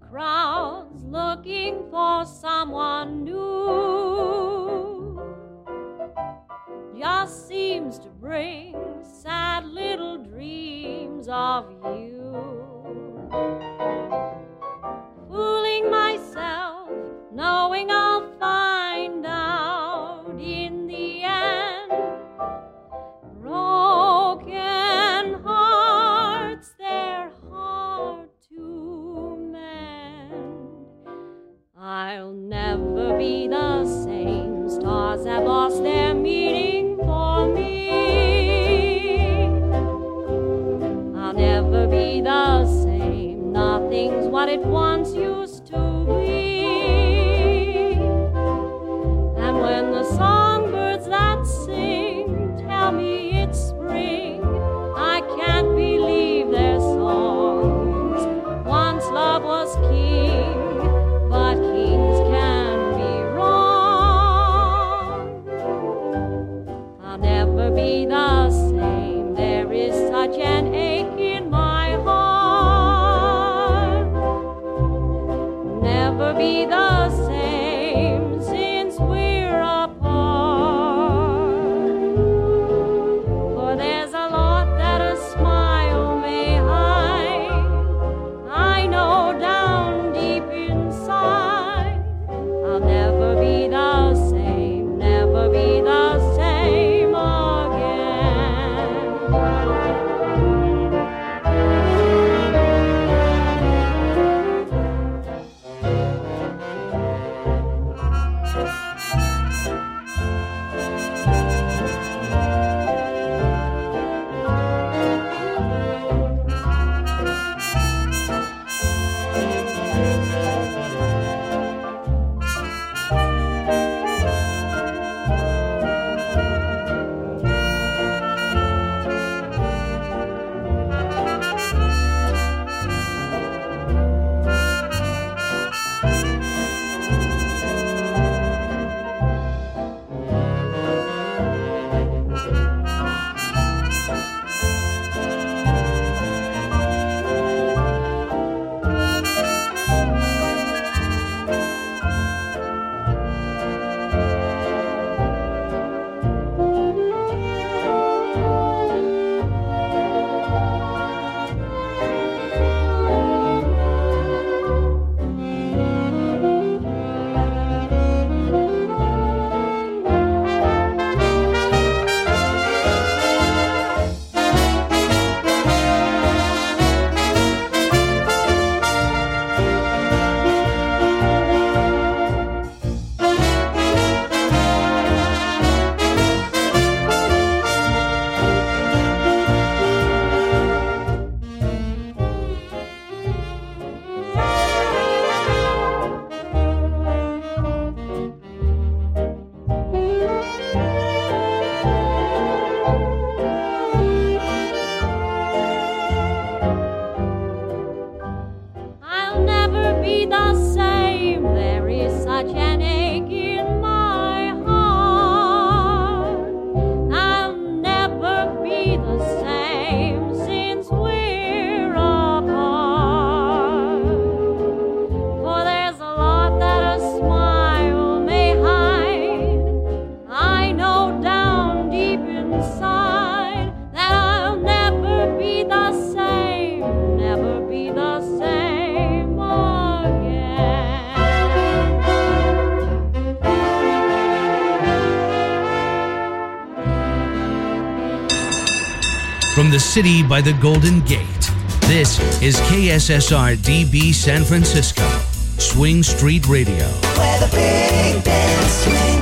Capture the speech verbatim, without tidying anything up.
crowds looking for someone new. Just seems to bring sad little dreams of you. Fooling myself, knowing I'll find out in the end. Broken hearts, they're hard to mend. I'll never be the same. Stars have lost their meaning for me. I'll never be the same. Nothing's what it once used to be. And when the songbirds that sing tell me it's spring, I can't believe their songs. Once love was king, but kings can be wrong. I'll never be the same. There is such an ache in my heart. Never be the same since we're apart. For there's a lot that a smile may hide. I know down deep inside I'll never be the same, never be the same again. I'll never be the same. There is such an ache in my heart. I'll never be the same since we're apart. For there's a lot that a smile may hide. I know down deep inside that I'll never be the same, never be the same again. From the city by the Golden Gate, this is K S S R D B San Francisco, Swing Street Radio. Where the big band swings.